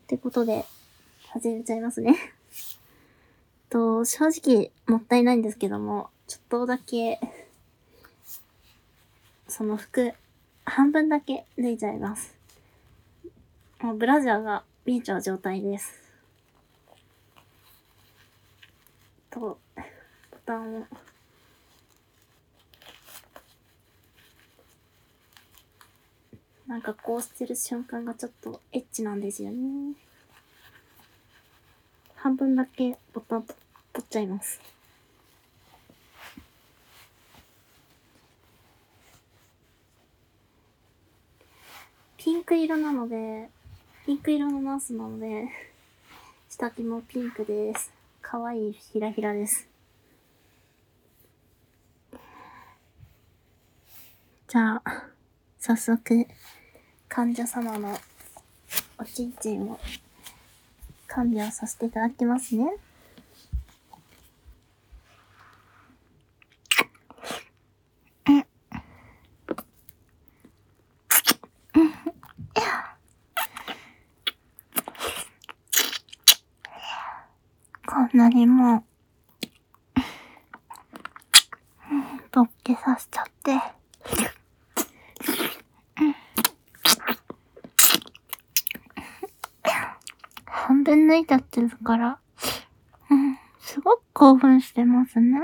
ってことで、始めちゃいますね。正直、もったいないんですけども、ちょっとだけ、その服、半分だけ脱いじゃいます。もうブラジャーが見えちゃう状態です。ボタンを、なんかこうしてる瞬間がちょっとエッチなんですよね。半分だけボタン取っちゃいます。ピンク色のナースなので、下着もピンクです。かわいいひらひらです。じゃあ、早速、患者様のおちんちんを看病させていただきますね。こんなにもう、とっけさせちゃって。半分脱いじゃってるから、すごく興奮してますね。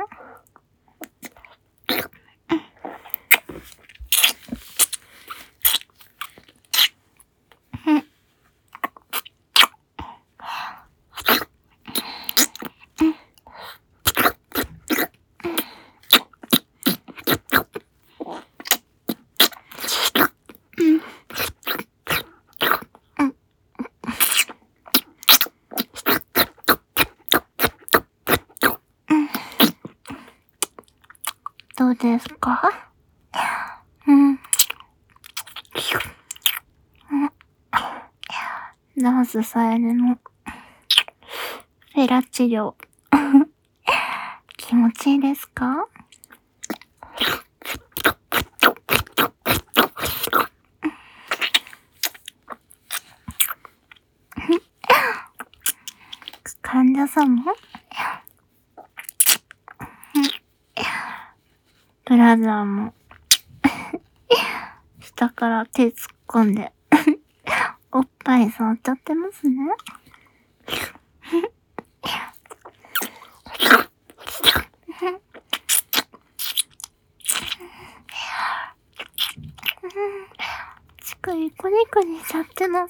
どうですか？ナースさえねのフェラ治療気持ちいいですか？患者さんもブラザーも下から手突っ込んでおっぱい触っちゃってますね。ちくりコリコリしちゃってます。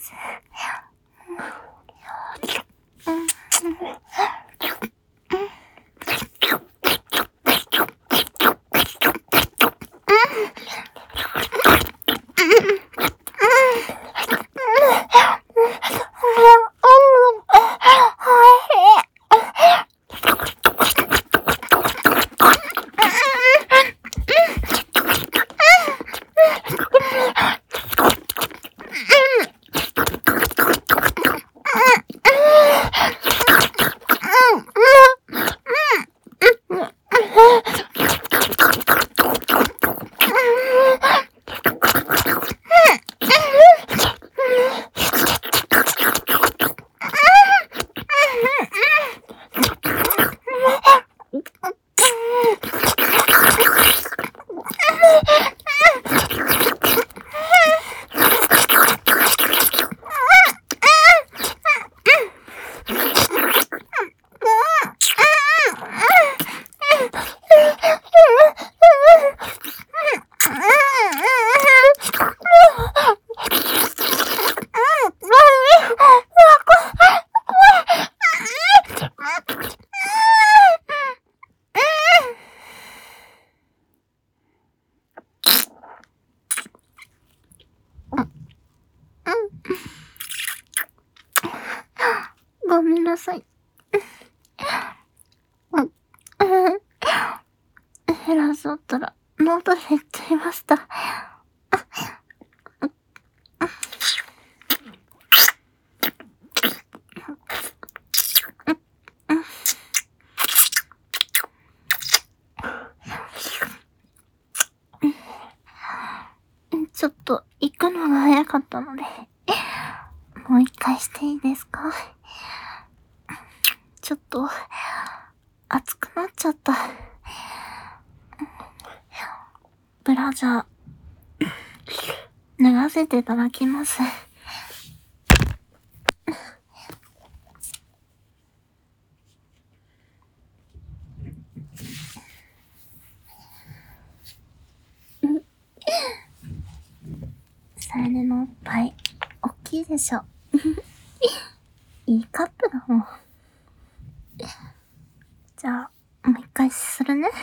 ごめんなさい。減らそうったら、喉減っちゃいました。ちょっと行くのが早かったので、もう一回していいですか？ちょっと、熱くなっちゃった。ブラジャー、脱がせていただきます。さゆねのおっぱい、おっきいでしょ。いいカップだもん。じゃあ、もう一回するね。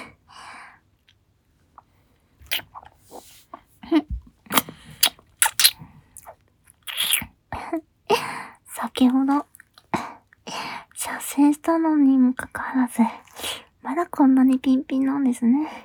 先ほど、射精したのにもかかわらず、まだこんなにピンピンなんですね。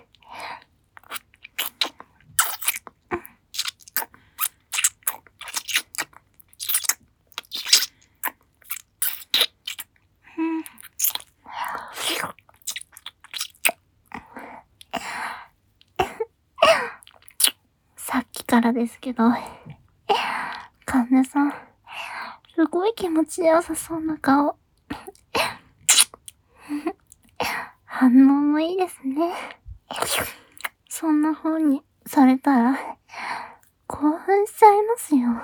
さっきからですけど、神田さん、すごい気持ちよさそうな顔。反応もいいですね。そんな風にされたら、興奮しちゃいますよ。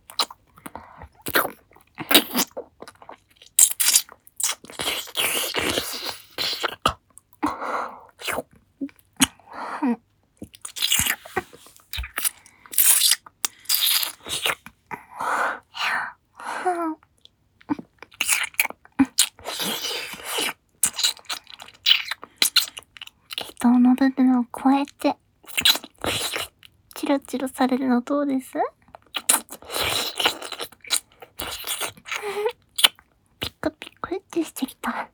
人の部分をこうやって、チロチロされるのどうです？ピクピクってしてきた。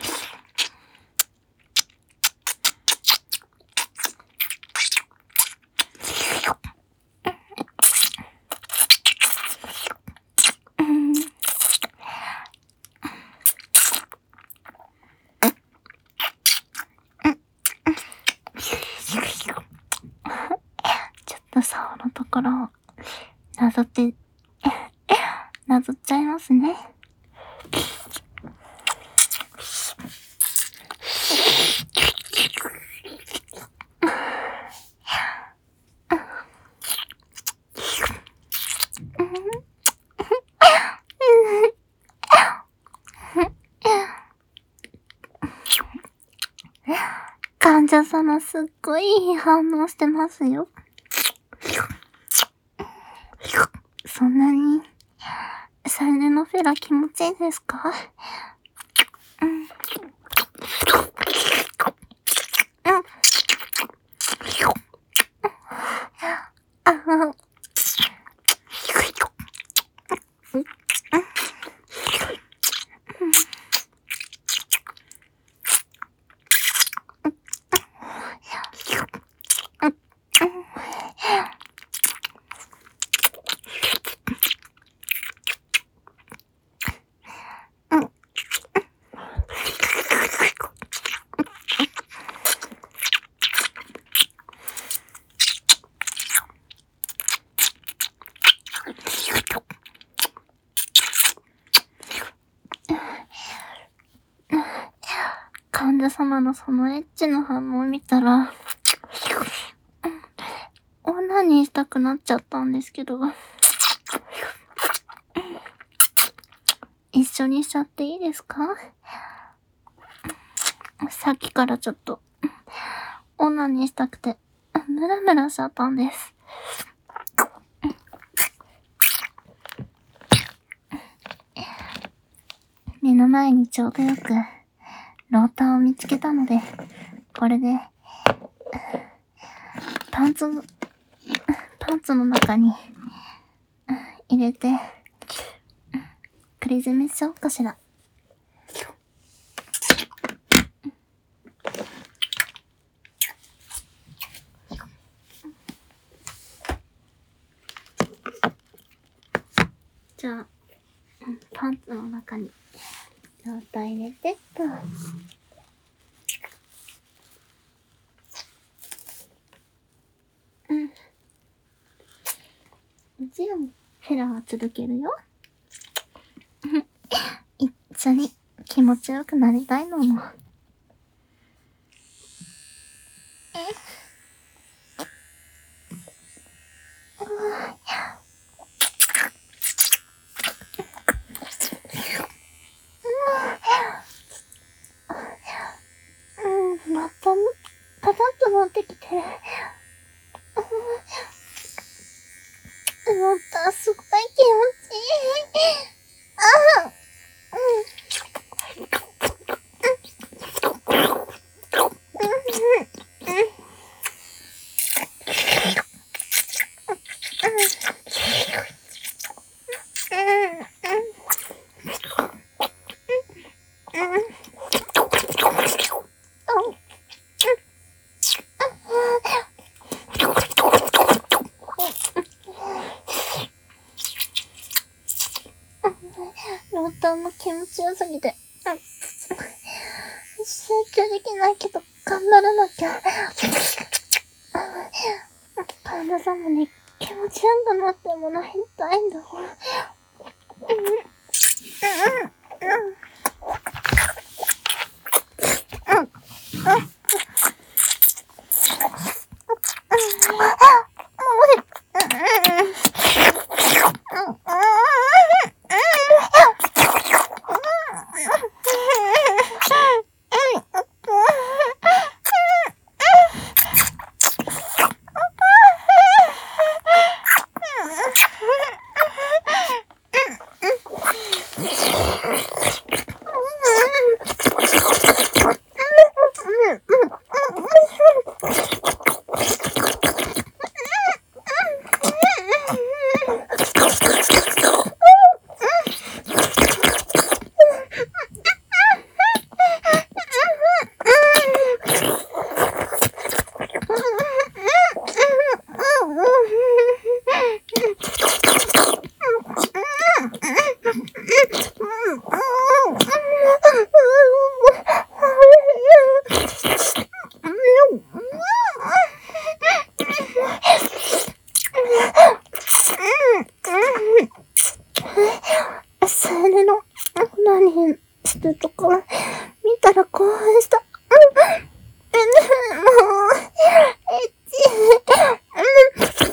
ちょっと竿のところをなぞっちゃいますね。患者様すっごいいい反応してますよ。そんなに、サルネのフェラ気持ちいいですか？患者様のそのエッチな反応を見たら、オナニーしたくなっちゃったんですけど、一緒にしちゃっていいですか？さっきからちょっと、オナニーしたくて、ムラムラしちゃったんです。目の前にちょうどよく、ローターを見つけたので、これで、パンツの中に、入れて、クリ詰めしようかしら。じゃあ、パンツの中に、ローター入れてっと。もちろん、フェラは続けるよ。 緒に気持ちよくなりたいのも。また、パタッと持ってきて。また、すごい気持ちいい。ロータンも気持ちよすぎて、集中できないけど、頑張らなきゃ。体様に気持ちよくなってもらいたいんだもん。れの、何してとか、見たら興奮した。もう、エッチ。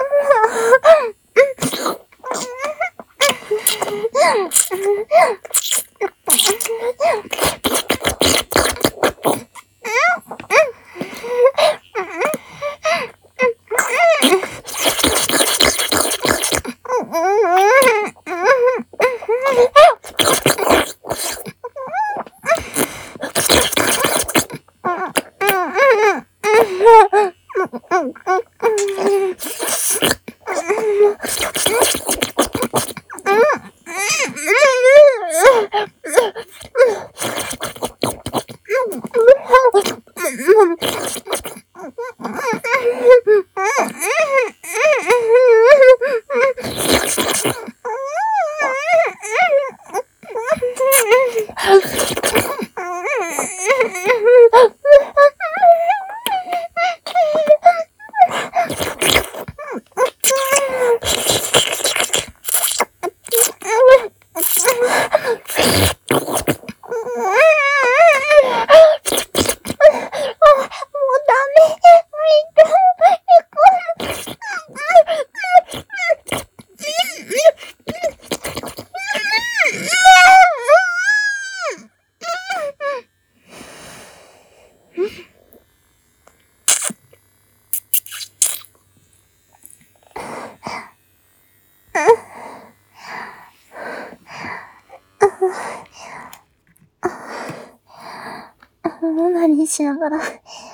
何しながら、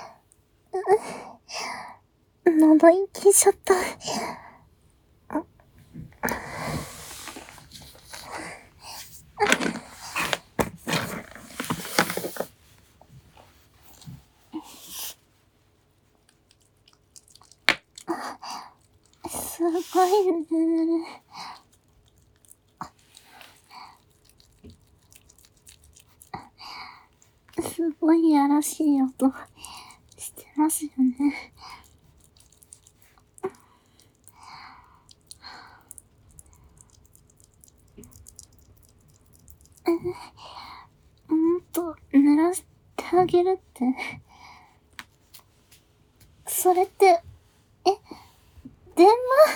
喉息しちゃった。すごいね。すごいやらしい音してますよね。 濡らしてあげるって。それって、電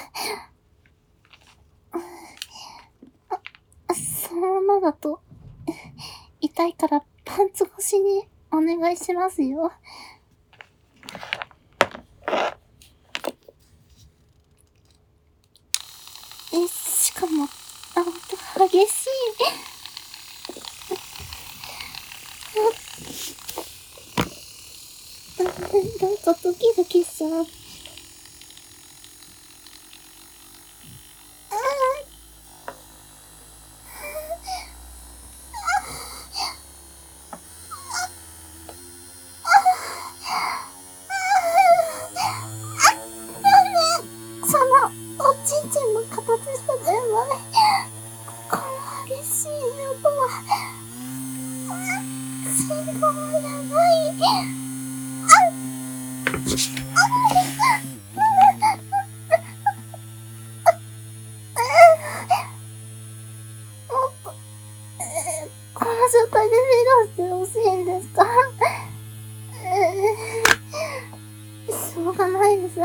話そのままだと、痛いからパンツ越しにお願いしますよ。しかも、激しい。なんかドキドキしちゃう。その、おちんちんの形した電話で、この激しい音は、信号じゃない。この状態でフィードしてほしいんですか？しょうがないです。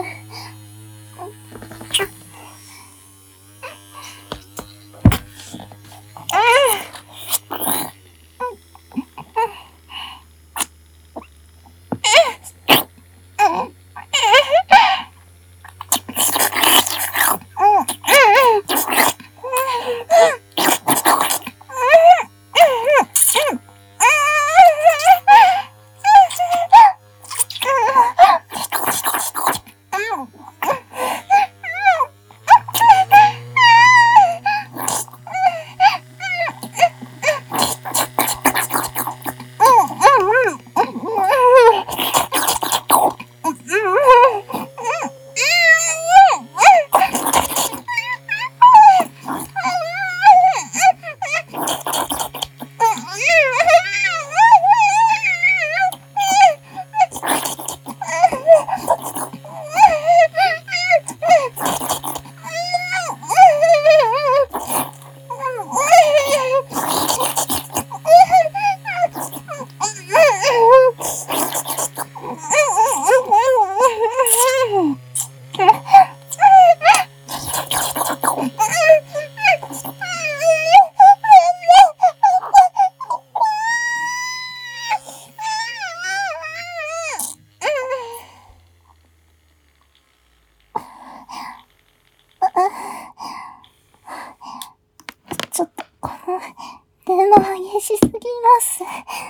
ちょっと、この、電話激しすぎます。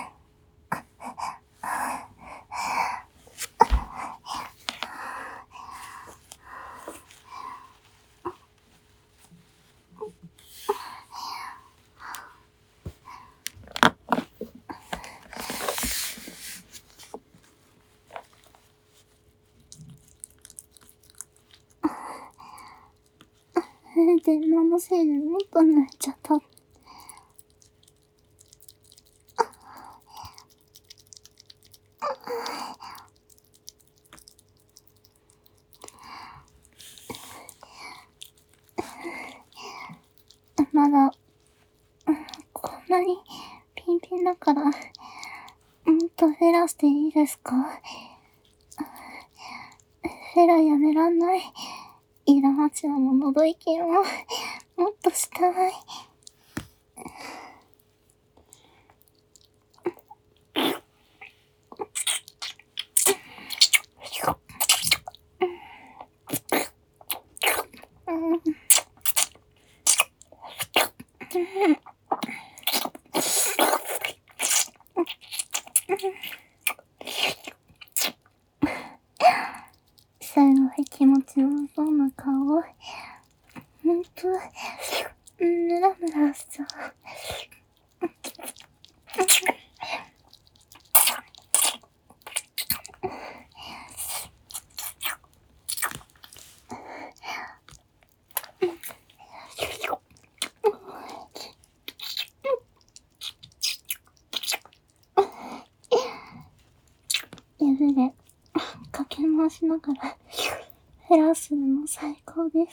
電話のせいでもっと泣いちゃった。まだ、こんなにピンピンだから、フェラしていいですか？フェラやめらんない。イラマちゃんの喉息を、もっとしたい。すごい気持ちよさそうな顔。ほんと、ムラムラしちゃう。指でかけ回しながらフェラするの最高です。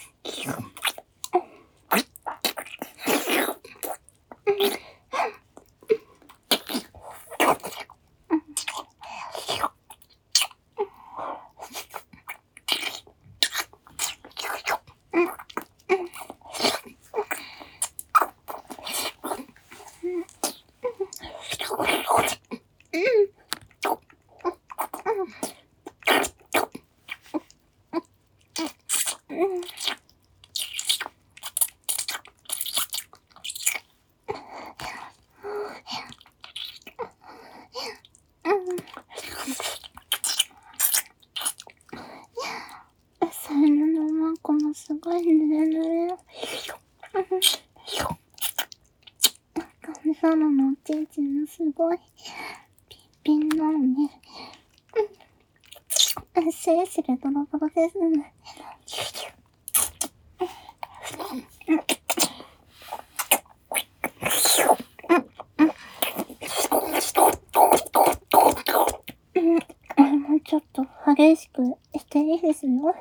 なののちんちんすごいピンピンなのに、シリシリドロドロですね。もうちょっと激しくしていいですよ。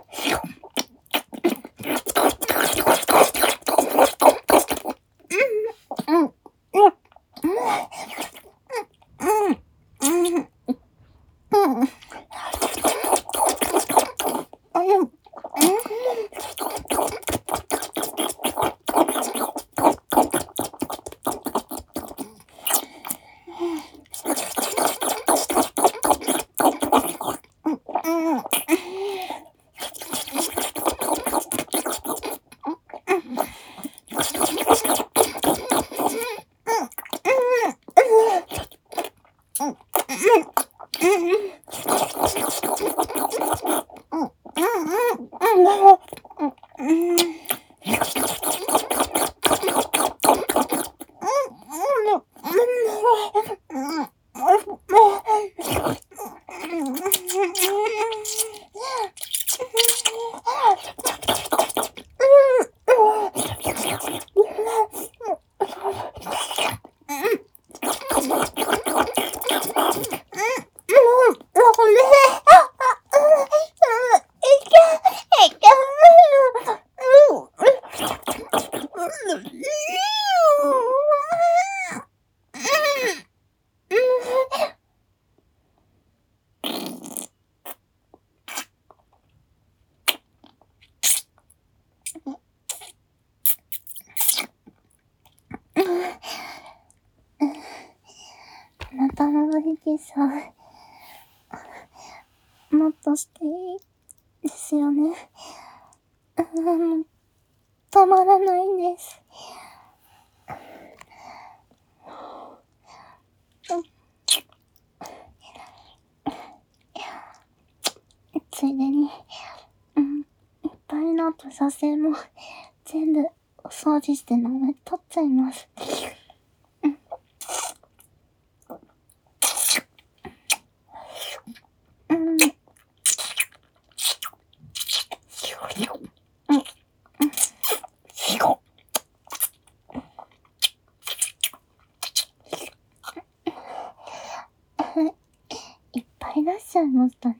またのぶりきさん、もっとしていいですよね。止まらないんです。ついでに、いっぱいのと写真も全部お掃除して名前取っちゃいます。いっぱい出しちゃいましたね。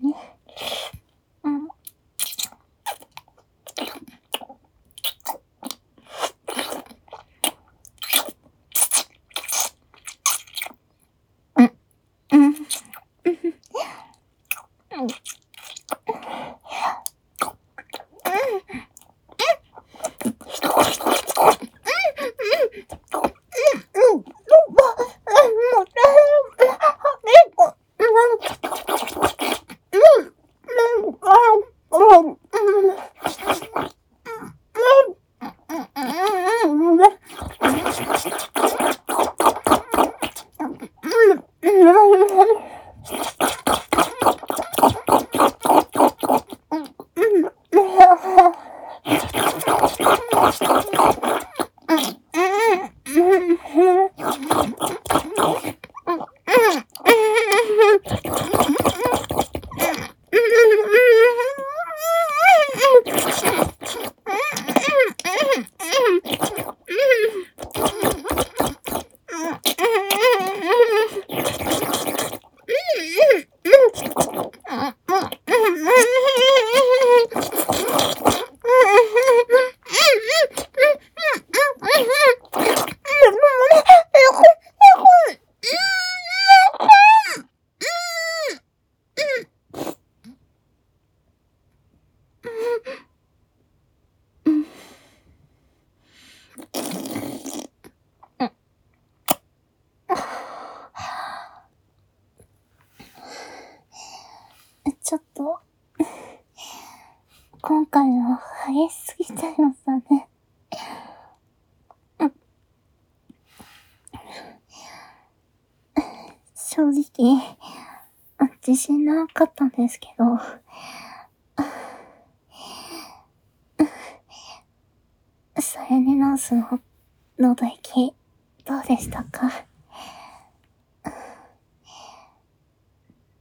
ちょっと、今回は激しすぎちゃいましたね。正直、自信なかったんですけど、さゆりナースの喉息、どうでしたか？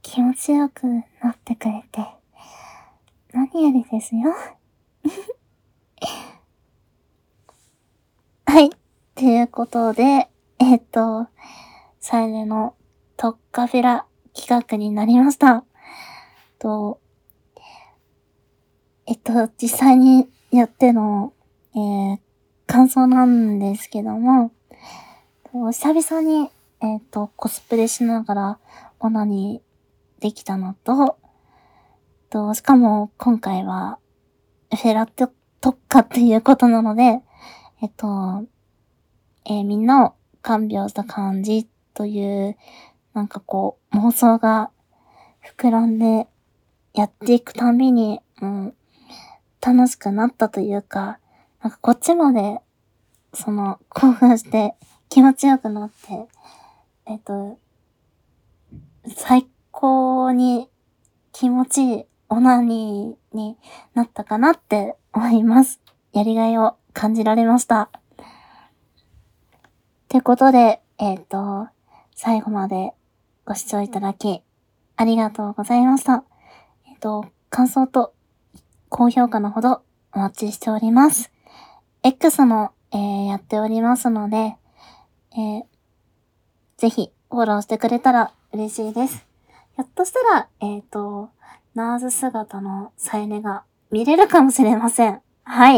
気持ちよくなってくれて、何よりですよ。はい。ということで、サイレのトッカフェラ企画になりました。実際にやっての、感想なんですけども、久々に、コスプレしながらオナニーできたのと、しかも今回はフェラ特化っていうことなので、みんなを看病した感じという、なんかこう、妄想が膨らんでやっていくたびに、楽しくなったというか、なんかこっちまで、興奮して気持ちよくなって、最高に気持ちいいオナニーになったかなって思います。やりがいを感じられました。ってことで、最後までご視聴いただき、ありがとうございました。感想と高評価のほどお待ちしております。X も、やっておりますので、ぜひフォローしてくれたら嬉しいです。ひょっとしたら、ナーズ姿のサイネが見れるかもしれません。はい。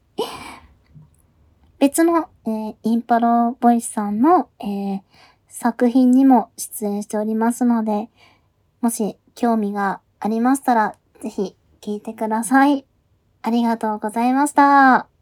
別の、インパロボイスさんの、作品にも出演しておりますので、もし興味がありましたら、ぜひ聞いてください。ありがとうございました。